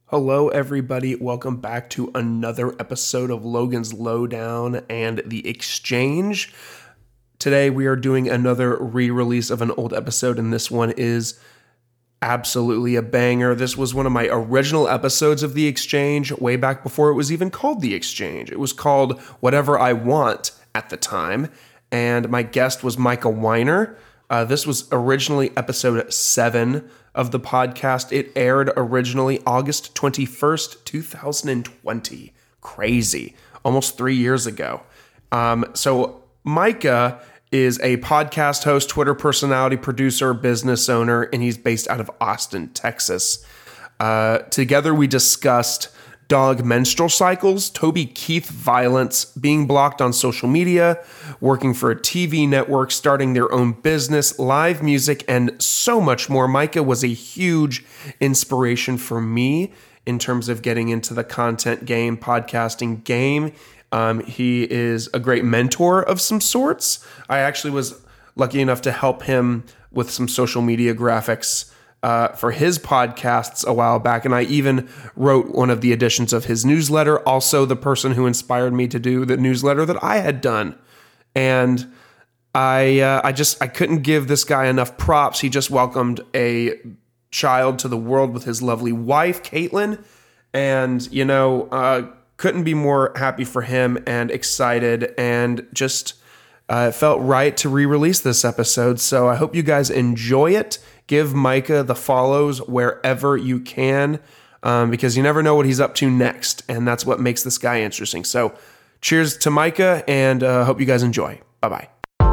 Hello, everybody. Welcome back to another episode of Logan's Lowdown and The Exchange. Today, we are doing another re-release of an old episode, and this one is absolutely a banger. This was one of my original episodes of The Exchange way back before it was even called The Exchange. It was called Whatever I Want at the time, and my guest was Micah Weiner. This was originally episode 7 of the podcast. It aired originally August 21st, 2020. Crazy. Almost 3 years ago. So Micah is a podcast host, Twitter personality, producer, business owner, and he's based out of Austin, Texas. Together we discussed dog menstrual cycles, Toby Keith violence, being blocked on social media, working for a TV network, starting their own business, live music, and so much more. Micah was a huge inspiration for me in terms of getting into the content game, podcasting game. He is a great mentor of some sorts. I actually was lucky enough to help him with some social media graphics for his podcasts a while back, and I even wrote one of the editions of his newsletter, also the person who inspired me to do the newsletter that I had done. And I couldn't give this guy enough props. He just welcomed a child to the world with his lovely wife, Caitlin, and, couldn't be more happy for him and excited, and just it felt right to re-release this episode. So I hope you guys enjoy it. Give Micah the follows wherever you can, because you never know what he's up to next, and that's what makes this guy interesting. So cheers to Micah, and hope you guys enjoy. Bye-bye.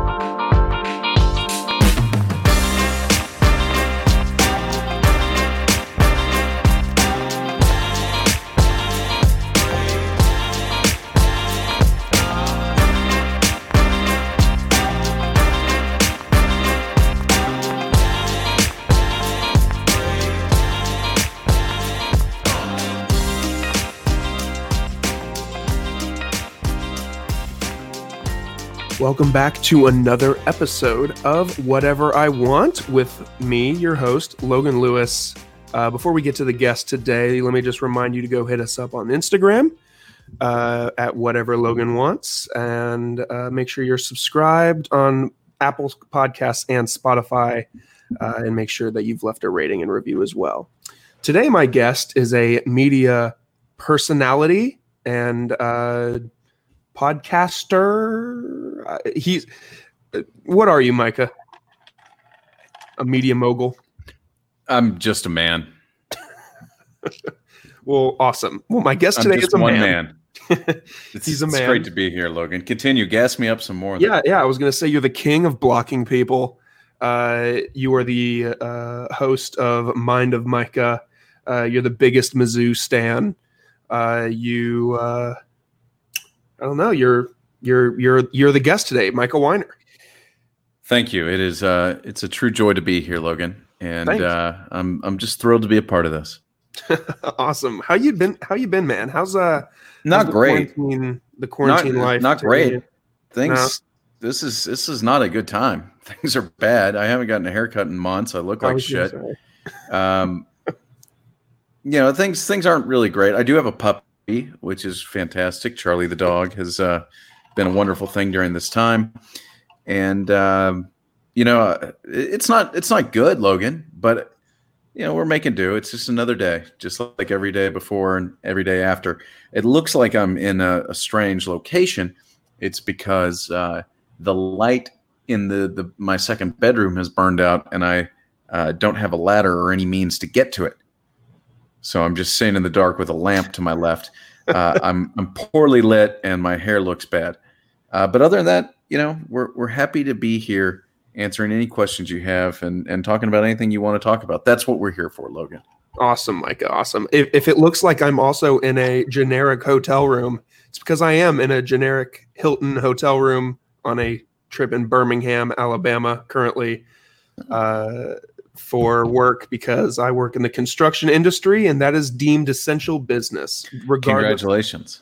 Welcome back to another episode of Whatever I Want with me, your host, Logan Lewis. Before we get to the guest today, let me just remind you to go hit us up on Instagram at Whatever Logan Wants, and make sure you're subscribed on Apple Podcasts and Spotify, and make sure that you've left a rating and review as well. Today, my guest is a media personality and podcaster. What are you, Micah? A media mogul? I'm just a man. Well, awesome. Well, my guest today is a man. He's a man. It's great to be here, Logan. Continue. Gas me up some more. Yeah. I was going to say you're the king of blocking people. You are the host of Mind of Micah. You're the biggest Mizzou stan. I don't know. You're the guest today, Micah Weiner. Thank you. It is it's a true joy to be here, Logan, and I'm just thrilled to be a part of this. Awesome. How you been, man? How's not great. The quarantine life. Not great. Things. No. This is not a good time. Things are bad. I haven't gotten a haircut in months. I look like shit. Things aren't really great. I do have a puppy, which is fantastic. Charlie the dog has been a wonderful thing during this time, and it's not good, Logan, but we're making do. It's just another day, just like every day before and every day after. It looks like I'm in a strange location. It's because the light in my second bedroom has burned out, and I don't have a ladder or any means to get to it. So I'm just sitting in the dark with a lamp to my left. I'm poorly lit, and my hair looks bad. But other than that, we're happy to be here, answering any questions you have, and talking about anything you want to talk about. That's what we're here for, Logan. Awesome, Micah. Awesome. If it looks like I'm also in a generic hotel room, it's because I am in a generic Hilton hotel room on a trip in Birmingham, Alabama, currently. For work, because I work in the construction industry, and that is deemed essential business. Congratulations.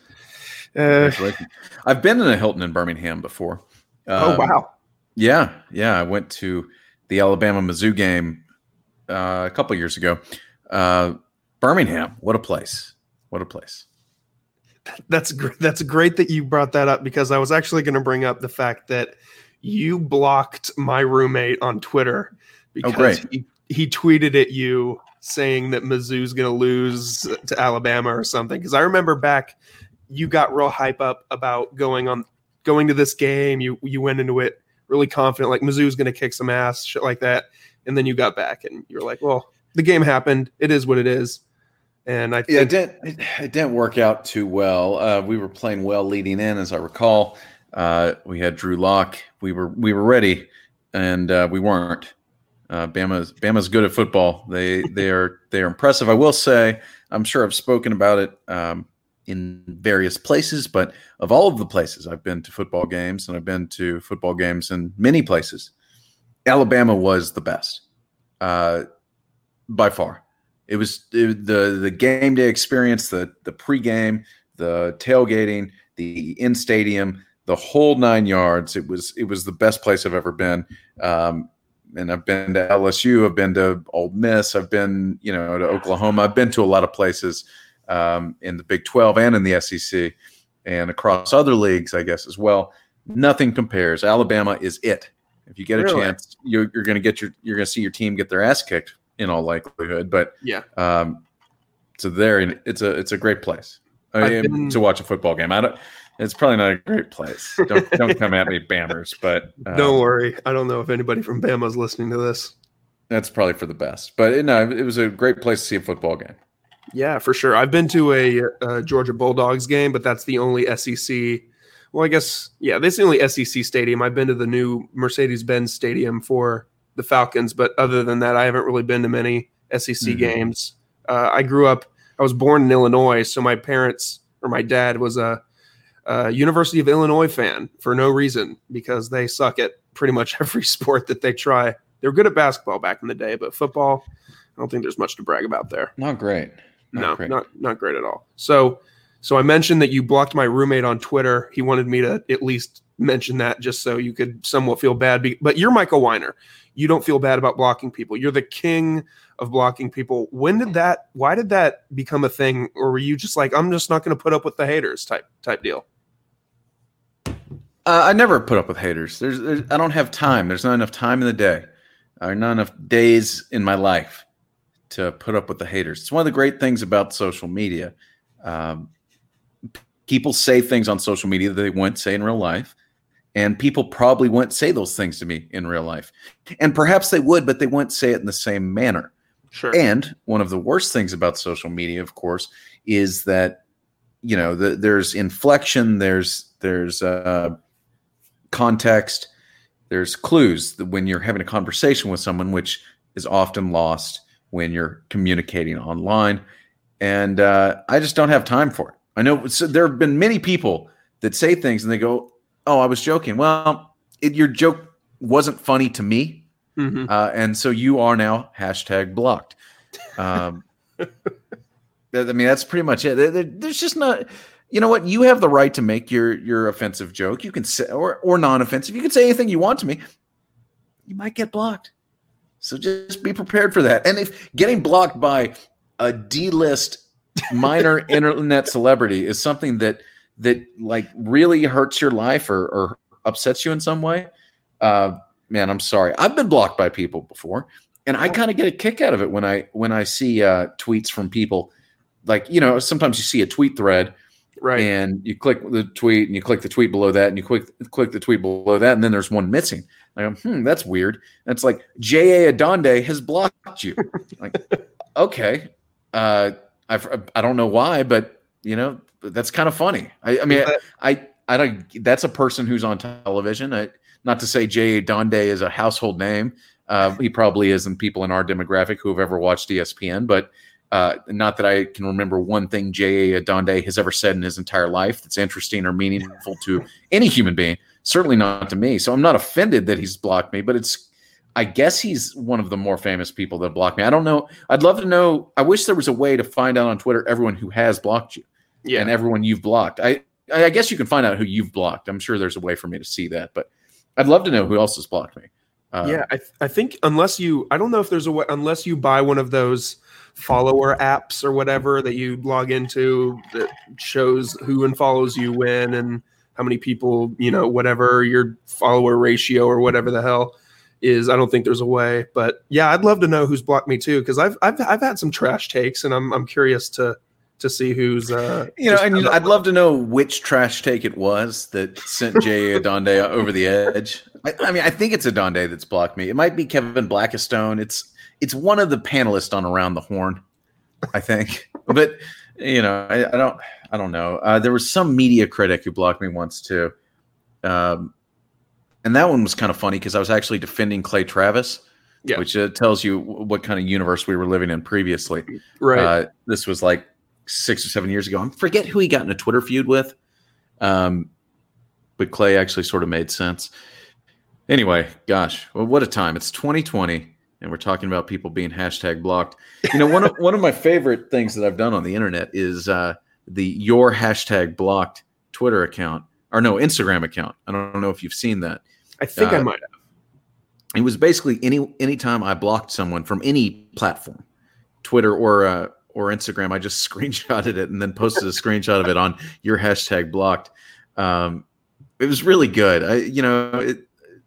I've been in a Hilton in Birmingham before. Oh, wow. Yeah. I went to the Alabama Mizzou game a couple years ago. Birmingham, what a place. What a place. That's great that you brought that up, because I was actually going to bring up the fact that you blocked my roommate on Twitter because he tweeted at you saying that Mizzou's going to lose to Alabama or something. Because I remember back, you got real hype up about going to this game. You went into it really confident, like Mizzou's going to kick some ass, shit like that. And then you got back and you're like, well, the game happened. It is what it is. And I think it didn't work out too well. We were playing well leading in, as I recall. We had Drew Lock. We were ready, and we weren't. Bama's good at football. They are impressive. I will say, I'm sure I've spoken about it in various places, but of all of the places I've been to football games, and I've been to football games in many places, Alabama was the best by far. It was the game day experience, the pregame, the tailgating, the in stadium, the whole 9 yards. It was the best place I've ever been. And I've been to LSU, I've been to Ole Miss, I've been to Oklahoma. I've been to a lot of places in the Big 12 and in the SEC and across other leagues, I guess, as well. Nothing compares. Alabama is it. If you get a chance, you're going to see your team get their ass kicked in all likelihood. But yeah, so it's a great place to watch a football game. It's probably not a great place. Don't come at me, Bammers. But don't worry. I don't know if anybody from Bama is listening to this. That's probably for the best. But it was a great place to see a football game. Yeah, for sure. I've been to a Georgia Bulldogs game, but that's the only SEC. Well, I guess, yeah, that's the only SEC stadium. I've been to the new Mercedes-Benz Stadium for the Falcons, but other than that, I haven't really been to many SEC games. I was born in Illinois, so my dad was a University of Illinois fan for no reason, because they suck at pretty much every sport that they try. They were good at basketball back in the day, but football, I don't think there's much to brag about there. Not great. Not great at all. So I mentioned that you blocked my roommate on Twitter. He wanted me to at least mention that just so you could somewhat feel bad. But you're Michael Weiner. You don't feel bad about blocking people. You're the king of blocking people. Why did that become a thing? Or were you just like, I'm just not going to put up with the haters type deal? I never put up with haters. I don't have time. There's not enough time in the day. Or not enough days in my life to put up with the haters. It's one of the great things about social media. People say things on social media that they wouldn't say in real life. And people probably wouldn't say those things to me in real life. And perhaps they would, but they wouldn't say it in the same manner. Sure. And one of the worst things about social media, of course, is that, there's inflection, there's context, there's clues when you're having a conversation with someone, which is often lost when you're communicating online. And I just don't have time for it. I know there have been many people that say things and they go, oh, I was joking. Well, your joke wasn't funny to me. Mm-hmm. And so you are now #blocked. I mean, that's pretty much it. There's just not, you know what? You have the right to make your offensive joke. You can say, or non-offensive. You can say anything you want to me. You might get blocked. So just be prepared for that. And if getting blocked by a D-list minor internet celebrity is something that like really hurts your life or upsets you in some way, man, I'm sorry. I've been blocked by people before, and I kind of get a kick out of it when I see tweets from people. Like, sometimes you see a tweet thread, right? And you click the tweet, and you click the tweet below that, and you click the tweet below that, and then there's one missing. I go, that's weird. And it's like J.A. Adonde has blocked you. Like, okay, I don't know why, but that's kind of funny. I mean, I don't. That's a person who's on television. Not to say J.A. Adonde is a household name. He probably isn't people in our demographic who have ever watched ESPN, but not that I can remember one thing J.A. Adonde has ever said in his entire life that's interesting or meaningful to any human being. Certainly not to me. So I'm not offended that he's blocked me, but I guess he's one of the more famous people that blocked me. I don't know. I'd love to know. I wish there was a way to find out on Twitter everyone who has blocked you and everyone you've blocked. I guess you can find out who you've blocked. I'm sure there's a way for me to see that, but I'd love to know who else has blocked me. I think I don't know if there's a way, unless you buy one of those follower apps or whatever that you log into that shows who unfollows you when and how many people, whatever your follower ratio or whatever the hell is. I don't think there's a way, but yeah, I'd love to know who's blocked me too, because I've had some trash takes, and I'm curious to see who's and I'd love to know which trash take it was that sent Jay Adonde over the edge. I think it's Adonde that's blocked me. It might be Kevin Blackistone. It's one of the panelists on Around the Horn, I think. But I don't know. There was some media critic who blocked me once too. And that one was kind of funny because I was actually defending Clay Travis, which tells you what kind of universe we were living in previously. Right. This was like 6 or 7 years ago. I forget who he got in a Twitter feud with. But Clay actually sort of made sense. Anyway, gosh, well, what a time. It's 2020, and we're talking about people being hashtag blocked. One of my favorite things that I've done on the internet is the your hashtag blocked Twitter account. Or no, Instagram account. I don't know if you've seen that. I think I might have. It was basically any time I blocked someone from any platform, Twitter or Instagram, I just screenshotted it and then posted a screenshot of it on your hashtag blocked. It was really good.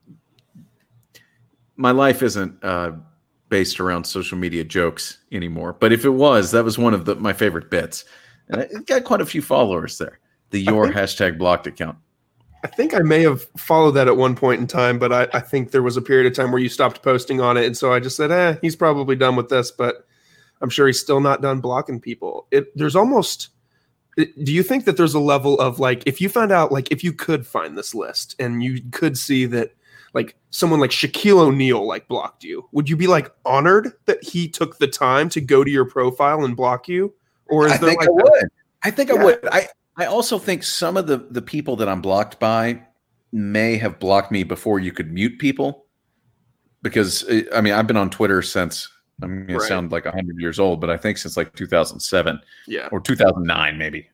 My life isn't based around social media jokes anymore, but if it was, that was one of my favorite bits, and it got quite a few followers there. Your hashtag blocked account. I think I may have followed that at one point in time, but I think there was a period of time where you stopped posting on it. And so I just said, he's probably done with this, but I'm sure he's still not done blocking people. Do you think that there's a level of like, if you found out, like if you could find this list and you could see that like someone like Shaquille O'Neal like blocked you, would you be like honored that he took the time to go to your profile and block you? Or is there like I think I would. I also think some of the people that I'm blocked by may have blocked me before you could mute people, because I've been on Twitter since, I'm going to sound like 100 years old, but I think since like 2007 or 2009 maybe.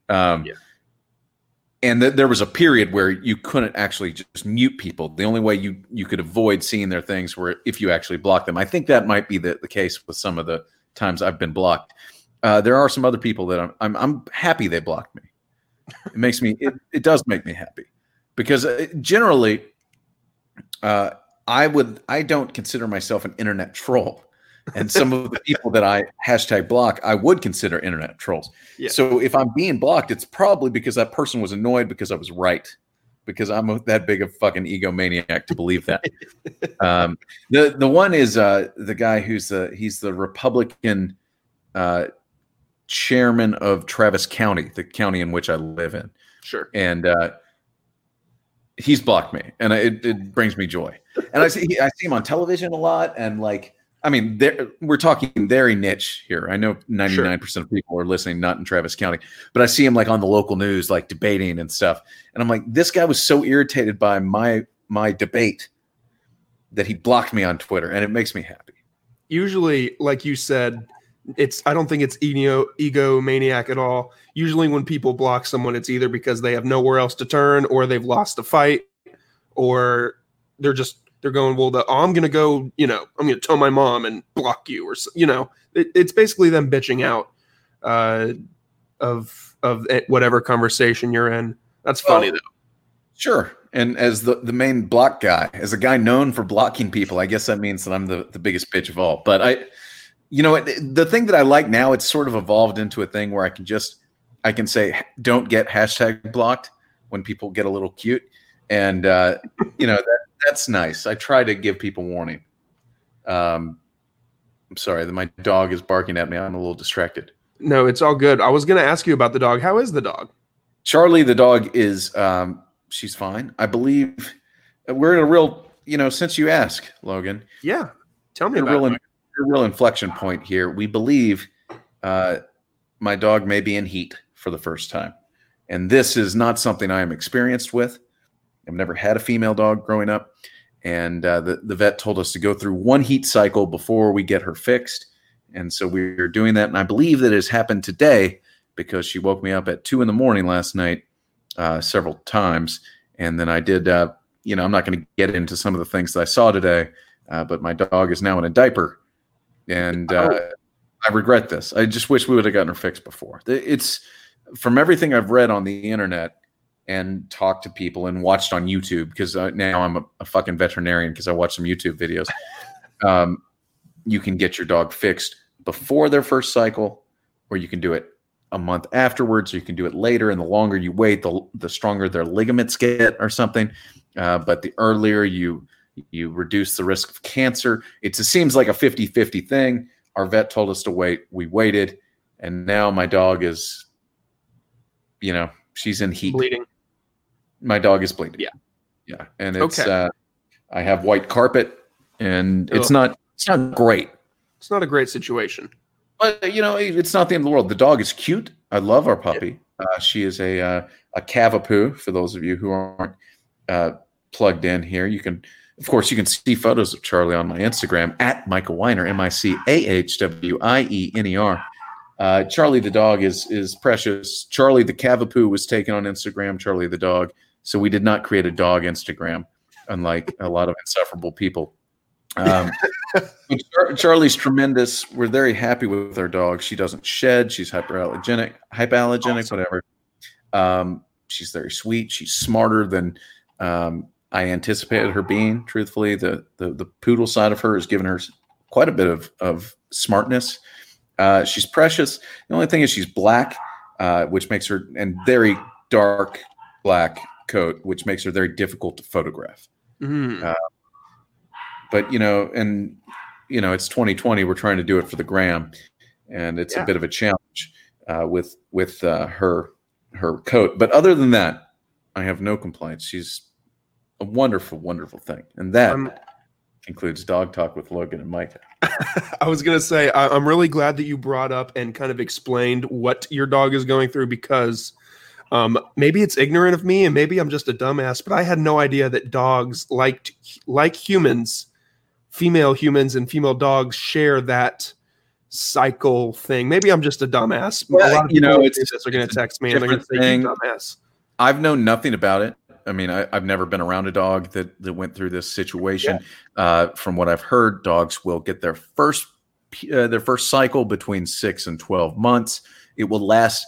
And there was a period where you couldn't actually just mute people. The only way you could avoid seeing their things were if you actually blocked them. I think that might be the case with some of the times I've been blocked. There are some other people that I'm happy they blocked me. It makes me it does make me happy, because generally I don't consider myself an internet troll, and some of the people that I hashtag block I would consider internet trolls. So if I'm being blocked, it's probably because that person was annoyed because I was right, because I'm that big of fucking egomaniac to believe that. The one is the guy he's the Republican chairman of Travis County, the county in which I live in. Sure. And he's blocked me, and it brings me joy. And I see him on television a lot, and we're talking very niche here. I know 99% of people are listening not in Travis County, but I see him like on the local news, like debating and stuff. And I'm like, this guy was so irritated by my debate that he blocked me on Twitter, and it makes me happy. Usually, like you said, I don't think it's egomaniac at all. Usually when people block someone, it's either because they have nowhere else to turn, or they've lost a fight, or they're going, well, I'm going to go, I'm going to tell my mom and block you, or, it's basically them bitching out of whatever conversation you're in. That's funny though. Sure. And as the main block guy, as a guy known for blocking people, I guess that means that I'm the biggest bitch of all. But the thing that I like now, it's sort of evolved into a thing where I can say, don't get hashtag blocked when people get a little cute. And, that's nice. I try to give people warning. I'm sorry that my dog is barking at me. I'm a little distracted. No, it's all good. I was going to ask you about the dog. How is the dog? Charlie, the dog is, she's fine. I believe we're in a real, since you ask, Logan. Yeah. Tell me about it. A real inflection point here. We believe my dog may be in heat for the first time. And this is not something I am experienced with. I've never had a female dog growing up. And the vet told us to go through one heat cycle before we get her fixed. And so we're doing that. And I believe that it has happened today, because she woke me up at 2 a.m. last night several times. And then I did, I'm not going to get into some of the things that I saw today, but my dog is now in a diaper. And I regret this. I just wish we would have gotten her fixed before. It's from everything I've read on the internet and talked to people and watched on YouTube, because now I'm a fucking veterinarian because I watch some YouTube videos. You can get your dog fixed before their first cycle, or you can do it a month afterwards, or you can do it later. And the longer you wait, the stronger their ligaments get or something. But the earlier you reduce the risk of cancer. It seems like a 50-50 thing. Our vet told us to wait. We waited. And now my dog is, she's in heat. Bleeding. My dog is bleeding. Yeah. Yeah. And it's, I have white carpet, and it's not great. It's not a great situation. But, it's not the end of the world. The dog is cute. I love our puppy. She is a Cavapoo, for those of you who aren't plugged in here. You can see photos of Charlie on my Instagram at Michael Weiner, MICAHWIENER. Charlie the dog is precious. Charlie the Cavapoo was taken on Instagram, Charlie the dog. So we did not create a dog Instagram, unlike a lot of insufferable people. Charlie's tremendous. We're very happy with our dog. She doesn't shed. She's hypoallergenic, awesome. Whatever. She's very sweet. She's smarter than I anticipated her being. Truthfully, the poodle side of her has given her quite a bit of smartness. She's precious. The only thing is she's black, which makes her, and very dark black coat, which makes her very difficult to photograph. Mm. But it's 2020. We're trying to do it for the gram, and it's a bit of a challenge with her coat. But other than that, I have no complaints. She's a wonderful, wonderful thing, and that concludes Dog Talk with Logan and Micah. I was gonna say I'm really glad that you brought up and kind of explained what your dog is going through, because maybe it's ignorant of me, and maybe I'm just a dumbass, but I had no idea that dogs, like humans, female humans and female dogs, share that cycle thing. Maybe I'm just a dumbass. Well, a lot of people are going to text me and they're going to say, you dumbass. I've known nothing about it. I mean, I've never been around a dog that went through this situation. Yeah. From what I've heard, dogs will get their first cycle between 6 and 12 months. It will last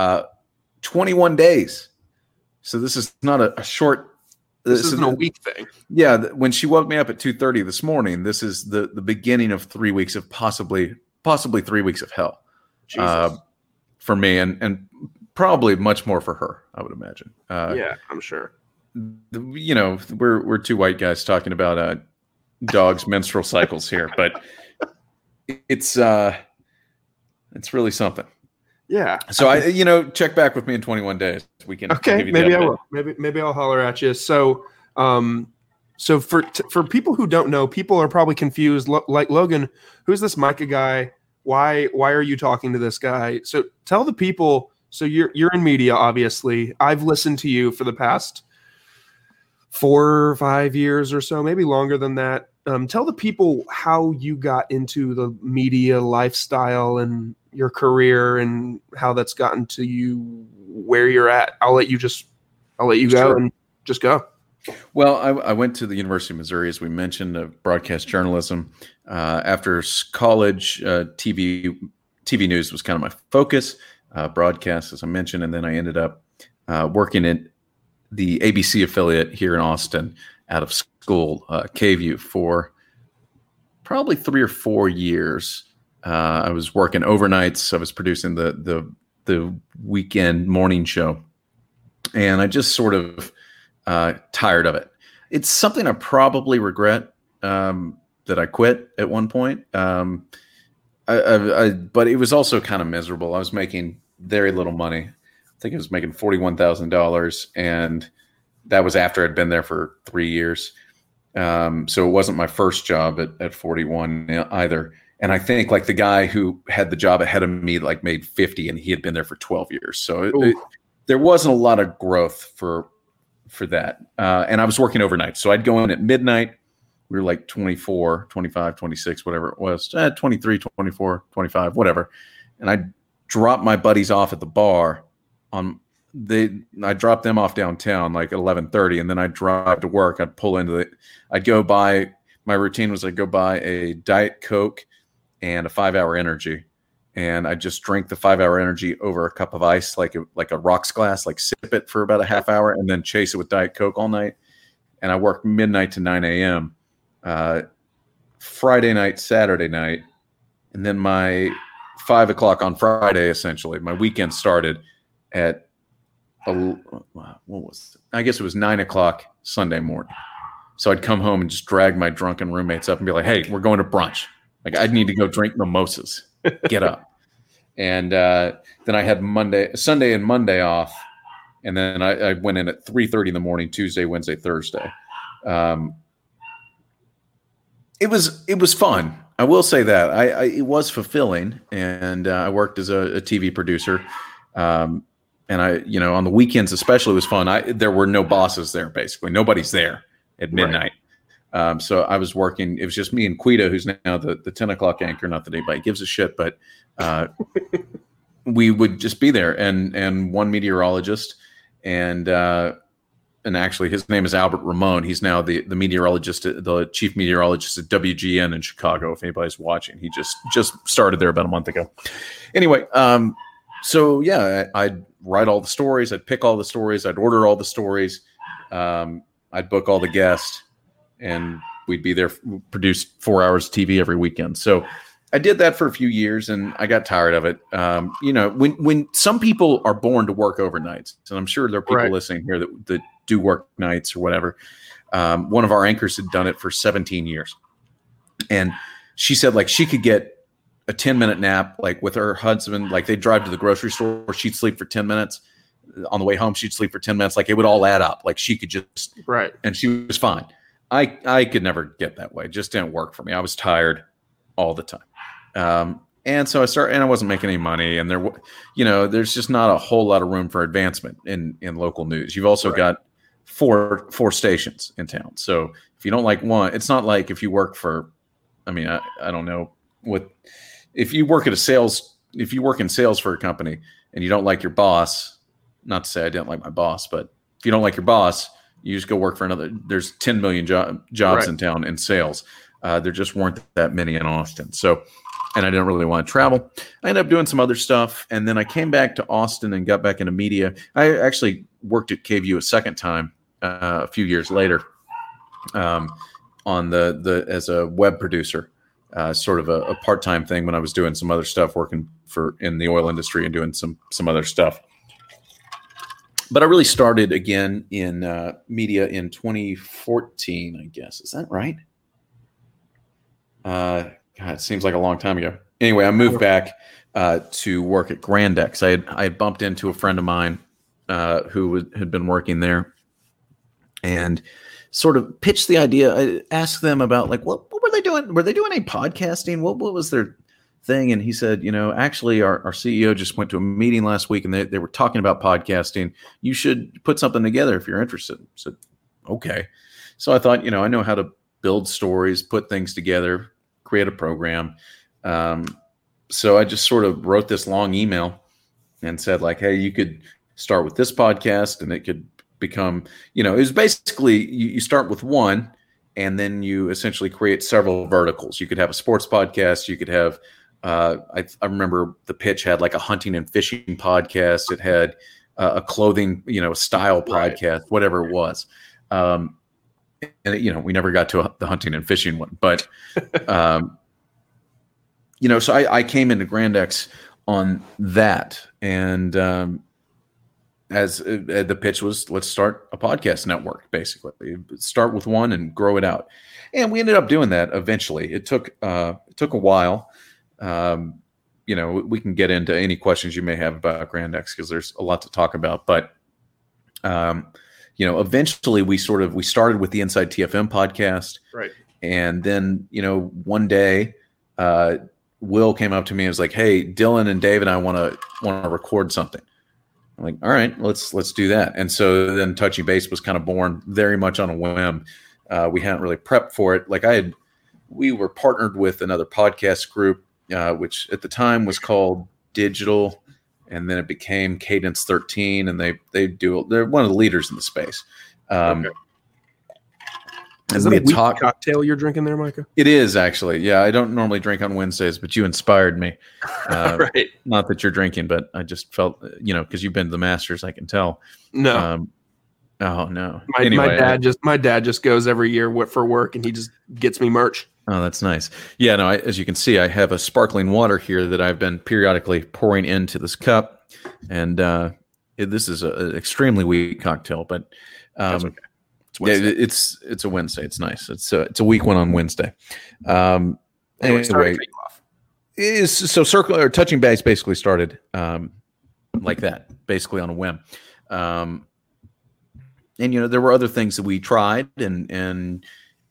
21 days. So this is not a short. This isn't a week thing. Yeah. When she woke me up at 2:30 this morning, this is the beginning of 3 weeks of possibly 3 weeks of hell for me, and probably much more for her, I would imagine. Yeah, I'm sure. We're two white guys talking about dogs' menstrual cycles here, but it's really something. Yeah. So I check back with me in 21 days. We can. Okay. Maybe I will. Maybe I'll holler at you. So, so for people who don't know, people are probably confused. Like Logan, who's this Micah guy? Why are you talking to this guy? So tell the people. So you're in media, obviously. I've listened to you for the past 4 or 5 years or so, maybe longer than that. Tell the people how you got into the media lifestyle and your career and how that's gotten to you where you're at. I'll let you go and just go. Well, I went to the University of Missouri, as we mentioned, of broadcast journalism. After college, TV news was kind of my focus, broadcast, as I mentioned, and then I ended up working at the ABC affiliate here in Austin out of school, KVUE, for probably 3 or 4 years. I was working overnights. I was producing the weekend morning show, and I just sort of tired of it. It's something I probably regret that I quit at one point. But it was also kind of miserable. I was making very little money. I think I was making $41,000, and that was after I'd been there for 3 years. So it wasn't my first job at 41 either. And I think like the guy who had the job ahead of me like made 50, and he had been there for 12 years. So there wasn't a lot of growth for that. And I was working overnight. So I'd go in at midnight. We were like 24, 25, 26, whatever it was, 23, 24, 25, whatever. And I'd drop my buddies off at the bar I dropped them off downtown like at 11:30, and then I'd drive to work. I'd go buy, my routine was I'd go buy a Diet Coke and a 5-hour energy. and I just drink the 5 Hour Energy over a cup of ice, like a rocks glass, like sip it for about a half hour and then chase it with Diet Coke all night. And I work midnight to 9 a.m. Friday night, Saturday night, and then my 5 o'clock on Friday, essentially, my weekend started at what was it? I guess it was 9 o'clock Sunday morning. So I'd come home and just drag my drunken roommates up and be like, "Hey, we're going to brunch. Like, I need to go drink mimosas. Get up." And then I had Sunday and Monday off, and then I went in at 3:30 in the morning, Tuesday, Wednesday, Thursday. It was fun. I will say that it was fulfilling, and I worked as a TV producer. And on the weekends especially, it was fun. There were no bosses there, basically. Nobody's there at midnight. Right. So I was working. It was just me and Quita, who's now the 10 o'clock anchor. Not that anybody gives a shit, but we would just be there. And one meteorologist, and actually his name is Albert Ramon. He's now the meteorologist, the chief meteorologist at WGN in Chicago. If anybody's watching, he just started there about a month ago. Anyway, so yeah, I'd write all the stories. I'd pick all the stories. I'd order all the stories. I'd book all the guests, and we'd be there, produce 4 hours of TV every weekend. So I did that for a few years, and I got tired of it. When some people are born to work overnights, and I'm sure there are people listening here that do work nights or whatever. One of our anchors had done it for 17 years, and she said like she could get a 10-minute nap, like with her husband. Like they'd drive to the grocery store, she'd sleep for 10 minutes. On the way home, she'd sleep for 10 minutes. Like it would all add up. Like she could just and she was fine. I could never get that way. It just didn't work for me. I was tired all the time. And so I wasn't making any money, and there's just not a whole lot of room for advancement in local news. You've also got four stations in town. So if you don't like one, it's not like if you work for, I don't know if you work in sales for a company and you don't like your boss, not to say I didn't like my boss, but if you don't like your boss, you just go work for another. There's 10 million jobs in town in sales. There just weren't that many in Austin. So, and I didn't really want to travel. I ended up doing some other stuff. And then I came back to Austin and got back into media. I actually worked at KVUE a second time a few years later on as a web producer, sort of a part-time thing when I was doing some other stuff, working in the oil industry and doing some other stuff. But I really started again in media in 2014, I guess. Is that right? God, it seems like a long time ago. Anyway, I moved back to work at Grandex. I had bumped into a friend of mine who had been working there, and sort of pitched the idea. I asked them about like what were they doing? Were they doing any podcasting? What was their thing? And he said, actually our CEO just went to a meeting last week, and they were talking about podcasting. You should put something together if you're interested. I said, okay. So I thought, I know how to build stories, put things together, create a program. So I just sort of wrote this long email and said like, hey, you could start with this podcast, and it could become, it was basically you start with one, and then you essentially create several verticals. You could have a sports podcast. You could have, I remember the pitch had like a hunting and fishing podcast. It had a clothing, style podcast, whatever it was. And we never got to the hunting and fishing one, but, so I came into Grandex on that. And, as the pitch was, let's start a podcast network, basically start with one and grow it out. And we ended up doing that eventually. It took a while. We can get into any questions you may have about Grandex because there's a lot to talk about, but, eventually we started with the Inside TFM podcast. Right. And then, one day, Will came up to me and was like, hey, Dylan and Dave and I want to record something. I'm like, all right, let's do that. And so then Touchy Base was kind of born very much on a whim. We hadn't really prepped for it. Like we were partnered with another podcast group, which at the time was called Digital, and then it became Cadence 13, and they're one of the leaders in the space. Okay. Is that a weak cocktail you're drinking there, Micah? It is, actually. Yeah, I don't normally drink on Wednesdays, but you inspired me. Right. Not that you're drinking, but I just felt, because you've been to the Masters, I can tell. No. Oh, no. My dad just goes every year for work, and he just gets me merch. Oh, that's nice. Yeah, no, as you can see, I have a sparkling water here that I've been periodically pouring into this cup. And this is an extremely weak cocktail, but that's okay. It's a Wednesday. It's nice. It's a weak one on Wednesday. Anyway, so circle or touching base basically started like that, basically on a whim. And there were other things that we tried, and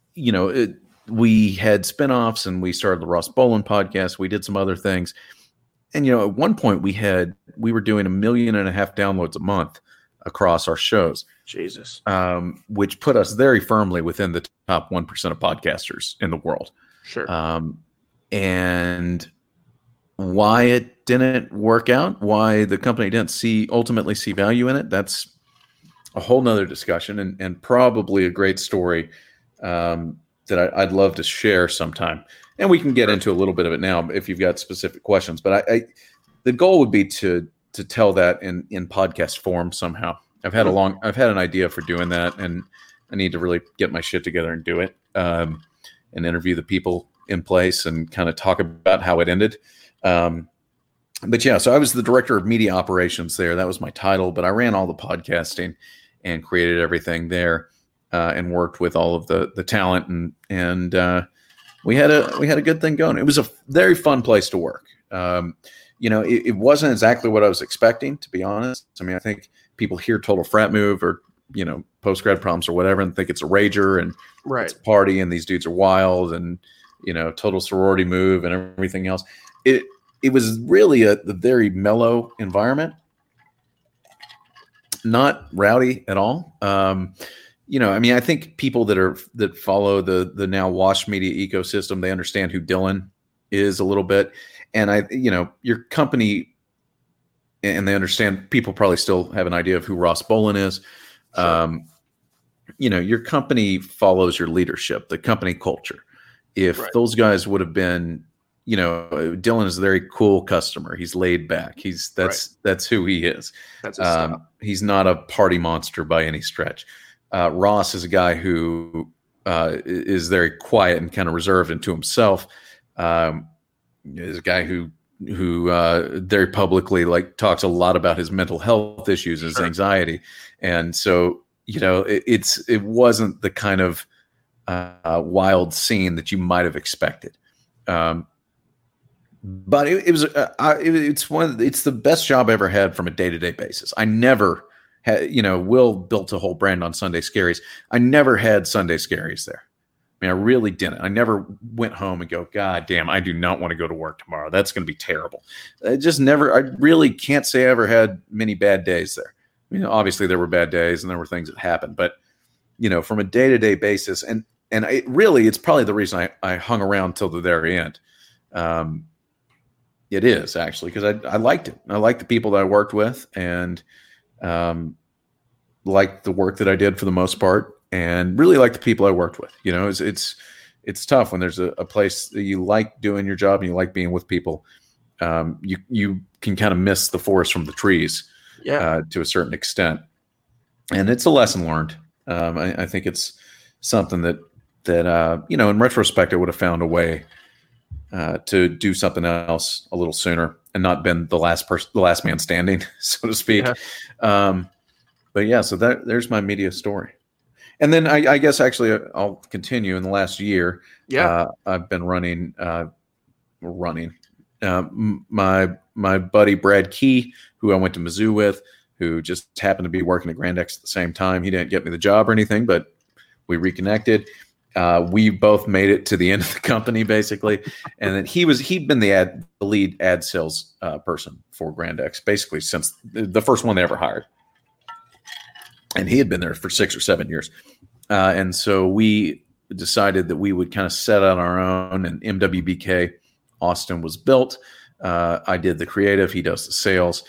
we had spinoffs, and we started the Ross Bolin podcast. We did some other things, and at one point we were doing 1.5 million downloads a month across our shows. Jesus. Which put us very firmly within the top 1% of podcasters in the world. Sure. And why it didn't work out, why the company didn't ultimately see value in it, that's a whole nother discussion, and probably a great story that I'd love to share sometime. And we can get into a little bit of it now if you've got specific questions. But the goal would be to tell that in podcast form somehow. I've had an idea for doing that, and I need to really get my shit together and do it, and interview the people in place and kind of talk about how it ended. But yeah, so I was the director of media operations there. That was my title, but I ran all the podcasting and created everything there, and worked with all of the talent, and we had a good thing going. It was a very fun place to work. It wasn't exactly what I was expecting, to be honest. I mean, I think people hear Total Frat Move or, post-grad problems or whatever and think it's a rager and it's a party and these dudes are wild and, total sorority move and everything else. It was really a very mellow environment, not rowdy at all. I think people that follow the now Wash Media ecosystem, they understand who Dylan is a little bit. And your company, and they understand, people probably still have an idea of who Ross Bolin is. Sure. Your company follows your leadership, the company culture. If those guys would have been, Dylan is a very cool customer. He's laid back. That's who he is. That's his style. He's not a party monster by any stretch. Ross is a guy who is very quiet and kind of reserved and to himself. Is a guy who very publicly talks a lot about his mental health issues, his anxiety, and so it wasn't the kind of wild scene that you might have expected, but it's the best job I ever had from a day-to-day basis. I never had, Will built a whole brand on Sunday Scaries. I never had Sunday Scaries there. I really didn't. I never went home and go, God damn, I do not want to go to work tomorrow. That's going to be terrible. I really can't say I ever had many bad days there. Obviously there were bad days and there were things that happened, but from a day-to-day basis, and it's probably the reason I hung around till the very end. It is actually, because I liked it. I liked the people that I worked with, and liked the work that I did for the most part. And really like the people I worked with. It's tough when there's a place that you like doing your job and you like being with people. You can kind of miss the forest from the trees, to a certain extent, and it's a lesson learned. I think it's something that in retrospect, I would have found a way to do something else a little sooner and not been the last man standing, so to speak. Yeah. But yeah, so there's my media story. And then I guess actually I'll continue. In the last year, I've been running my buddy Brad Key, who I went to Mizzou with, who just happened to be working at Grand X at the same time. He didn't get me the job or anything, but we reconnected. We both made it to the end of the company, basically. And then he'd been the lead ad sales person for Grand X, basically since the first one they ever hired. And he had been there for 6 or 7 years. And so we decided that we would kind of set on our own, and MWBK Austin was built. I did the creative. He does the sales.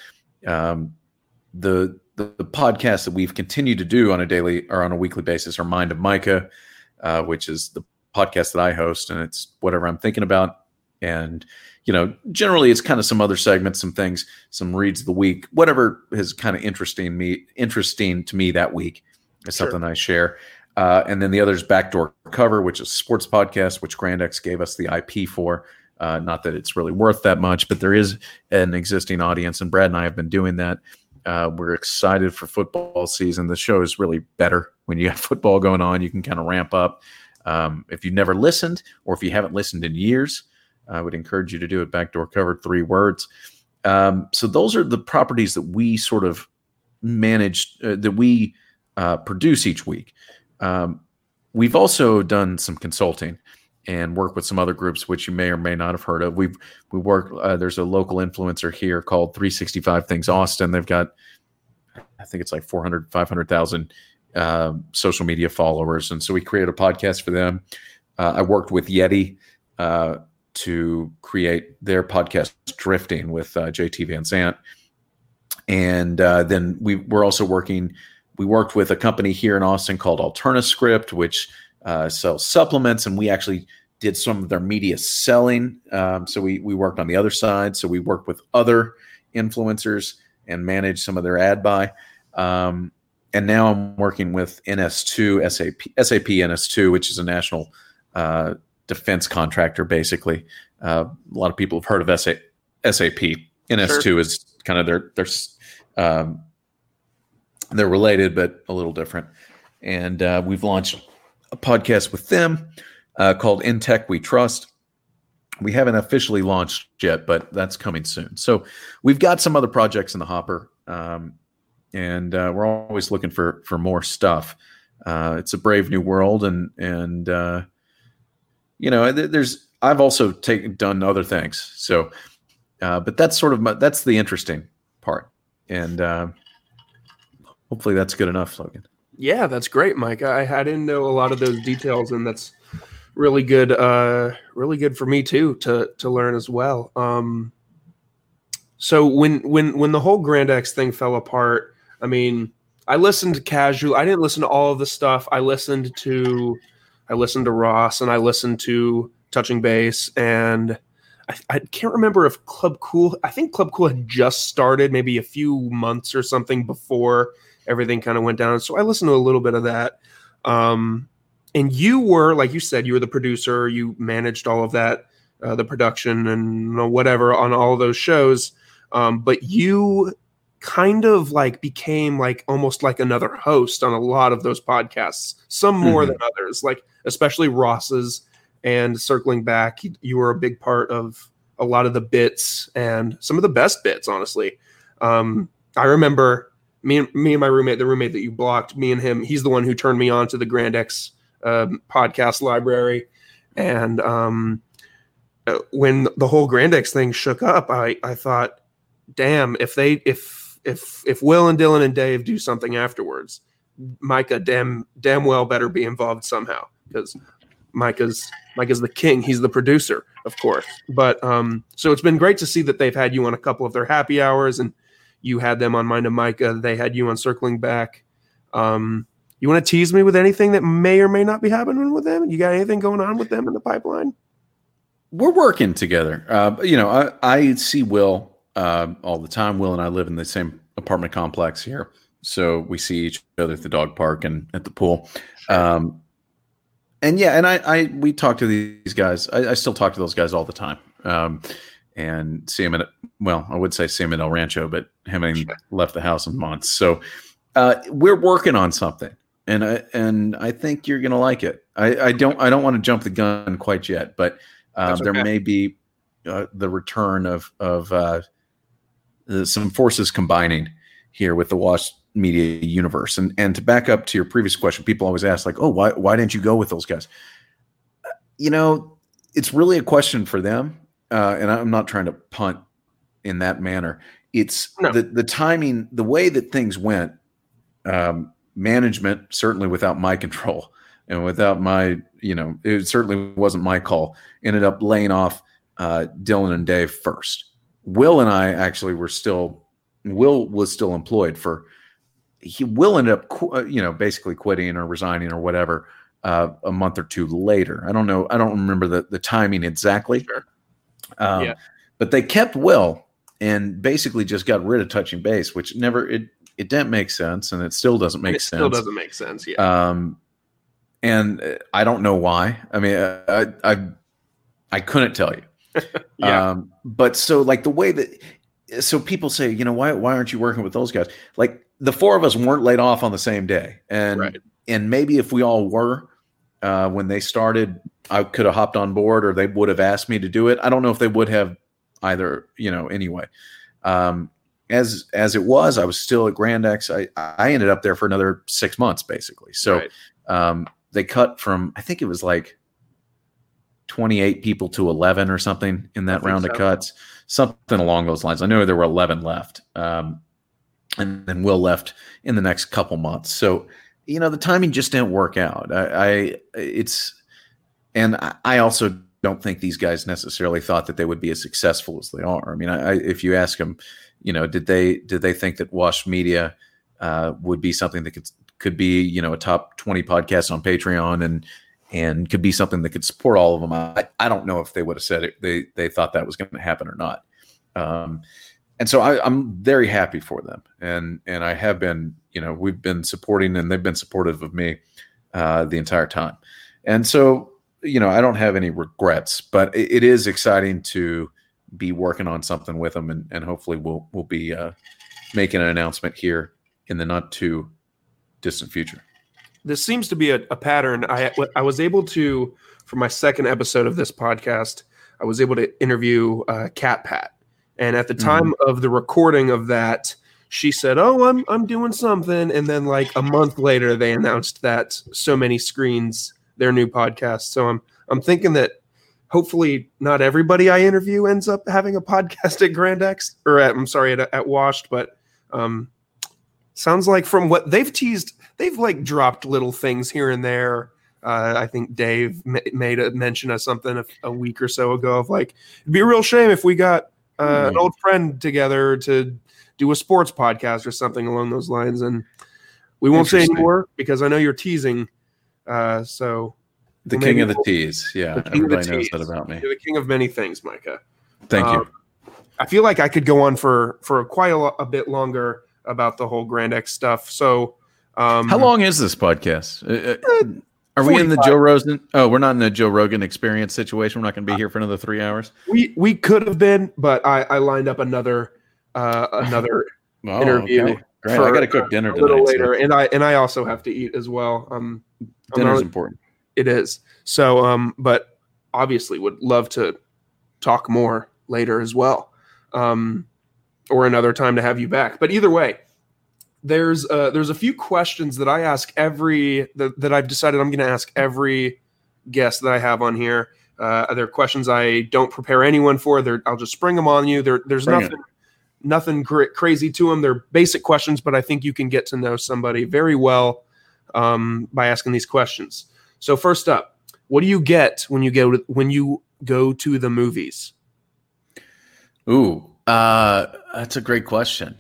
The podcast that we've continued to do on a daily or on a weekly basis are Mind of Micah. which is the podcast that I host, and it's whatever I'm thinking about. And, generally it's kind of some other segments, some things, some reads of the week, whatever is kind of interesting to me that week is something I share. And then the other is Backdoor Cover, which is a sports podcast, which Grand X gave us the IP for. Not that it's really worth that much, but there is an existing audience, and Brad and I have been doing that. We're excited for football season. The show is really better when you have football going on. You can kind of ramp up. If you've never listened, or if you haven't listened in years, I would encourage you to do it. Backdoor Cover, 3 words. So those are the properties that we sort of manage, that we produce each week. We've also done some consulting and work with some other groups, which you may or may not have heard of. We work. There's a local influencer here called 365 Things Austin. They've got, I think it's like 400, 500,000 social media followers. And so we created a podcast for them. I worked with Yeti to create their podcast Drifting with JT Van Zandt. And then we worked with a company here in Austin called AlternaScript, which sells supplements, and we actually did some of their media selling. So we worked on the other side. So we worked with other influencers and managed some of their ad buy. And now I'm working with NS2, SAP NS2, which is a national defense contractor, basically. A lot of people have heard of SAP. NS2 is kind of they're related, but a little different. And we've launched a podcast with them called In Tech We Trust. We haven't officially launched yet, but that's coming soon. So we've got some other projects in the hopper, and we're always looking for more stuff. It's a brave new world, and I've also done other things. So, but that's sort of that's the interesting part, and hopefully that's good enough, Logan. Yeah, that's great, Mike. I didn't know a lot of those details, and that's really good. Really good for me too to learn as well. So when the whole Grand X thing fell apart, I mean, I listened casually. I didn't listen to all of the stuff. I listened to Ross, and I listened to Touching Base, and I can't remember if Club Cool. I think Club Cool had just started, maybe a few months or something before everything kind of went down. So I listened to a little bit of that. And you were, like you said, you were the producer. You managed all of that, the production and whatever on all of those shows. But you kind of like became like almost like another host on a lot of those podcasts, some more than others, like especially Ross's. And circling back, you were a big part of a lot of the bits and some of the best bits, honestly. I remember me and my roommate, the roommate that you blocked, me and him, he's the one who turned me on to the Grand X podcast library. And when the whole Grand X thing shook up, I thought, damn, if Will and Dylan and Dave do something afterwards, Micah damn well better be involved somehow, because Micah's the king. He's the producer, of course. But so it's been great to see that they've had you on a couple of their happy hours, and you had them on Mind of Micah. They had you on Circling Back. You want to tease me with anything that may or may not be happening with them? You got anything going on with them in the pipeline? We're working together. I see Will all the time. Will and I live in the same apartment complex here, so we see each other at the dog park and at the pool. And we talk to these guys. I still talk to those guys all the time, and see him I would say see him at El Rancho, but having left the house in months. So we're working on something, and I think you're gonna like it. I don't want to jump the gun quite yet, but there may be the return of some forces combining here with the Wash Media universe. And to back up to your previous question, people always ask like, oh, why didn't you go with those guys? It's really a question for them. And I'm not trying to punt in that manner. It's the timing, the way that things went, management, certainly without my control and without my, it certainly wasn't my call, ended up laying off Dylan and Dave first. Will and I actually Will was still employed Will ended up, basically quitting or resigning or whatever a month or two later. I don't know. I don't remember the timing exactly. Sure. But they kept Will and basically just got rid of touching base, which it didn't make sense, and it still doesn't make sense. Still doesn't make sense. Yeah. And I don't know why. I mean, I couldn't tell you. Yeah. But so like the way that, so people say, you know, why aren't you working with those guys? Like the four of us weren't laid off on the same day, and Right. and maybe if we all were, when they started, I could have hopped on board, or they would have asked me to do it. I don't know if they would have either. You know, anyway. As it was, I was still at Grand X. I ended up there for another 6 months, basically. So. Right. They cut from, I think it was like 28 people to 11 or something in that round of cuts, something along those lines. I know there were 11 left. And then Will left in the next couple months. So, you know, the timing just didn't work out. I also don't think these guys necessarily thought that they would be as successful as they are. I mean, if you ask them, you know, did they think that Wash Media would be something that could be, you know, a top 20 podcast on Patreon and could be something that could support all of them. I don't know if they would have said it. They thought that was going to happen or not. And so I'm very happy for them. And I have been, you know, we've been supporting, and they've been supportive of me the entire time. And so, you know, I don't have any regrets, but it is exciting to be working on something with them. And hopefully we'll be making an announcement here in the not too distant future. This seems to be a pattern. I was able to, for my second episode of this podcast, I was able to interview Cat Pat. And at the time of the recording of that, she said, "Oh, I'm doing something." And then like a month later, they announced that So Many Screens, their new podcast. So I'm thinking that hopefully not everybody I interview ends up having a podcast at Grand X, or at Washed, but sounds like from what they've teased, they've like dropped little things here and there. I think Dave made a mention of something a week or so ago of like, it'd be a real shame if we got an old friend together to do a sports podcast or something along those lines. And we won't say anymore because I know you're teasing. So the king of the tease. Yeah. Everybody knows that about me. You're the king of many things, Micah. Thank you. I feel like I could go on for quite a bit longer about the whole Grand X stuff. So, how long is this podcast? Are we in the Joe Rogan? Oh, we're not in the Joe Rogan Experience situation. We're not going to be here for another 3 hours. We could have been, but I lined up another interview. Okay. Great. I got to cook dinner tonight, a little later, so. and I also have to eat as well. Dinner's important. It is. So, but obviously would love to talk more later as well. Or another time to have you back. But either way, there's a few questions that I ask that I've decided I'm going to ask every guest that I have on here. They're questions I don't prepare anyone for. I'll just spring them on you. There's nothing crazy to them. They're basic questions, but I think you can get to know somebody very well by asking these questions. So first up, what do you get when you go to the movies? Ooh. That's a great question.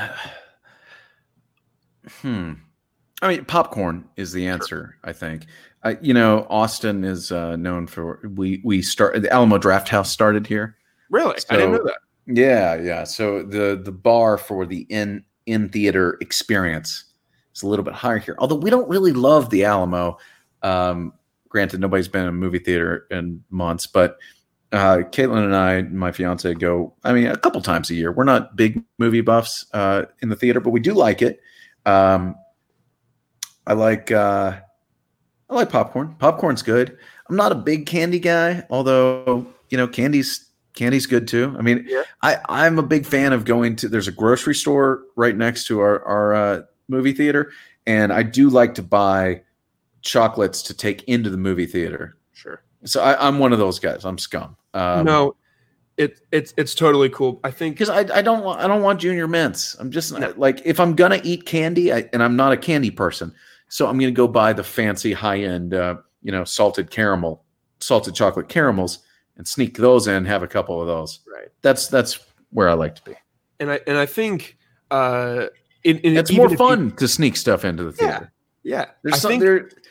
I mean, popcorn is the answer. Sure. I think. You know, Austin is known for the Alamo Drafthouse started here. Really, so, I didn't know that. Yeah. So the bar for the in theater experience is a little bit higher here. Although we don't really love the Alamo. Granted, nobody's been in a movie theater in months, but. Caitlin and I, my fiance, go, I mean, a couple times a year. We're not big movie buffs in the theater, but we do like it. I like popcorn. Popcorn's good. I'm not a big candy guy, although, you know, candy's good too. I mean, yeah. I'm a big fan of going to, there's a grocery store right next to our movie theater, and I do like to buy chocolates to take into the movie theater. Sure. So I'm one of those guys. I'm scum. No, it's totally cool. I think because I don't want Junior Mints. I'm just like, if I'm gonna eat candy, and I'm not a candy person, so I'm gonna go buy the fancy high end, salted chocolate caramels and sneak those in. Have a couple of those. Right. That's where I like to be. And I think it's more fun to sneak stuff into the theater. Yeah. There's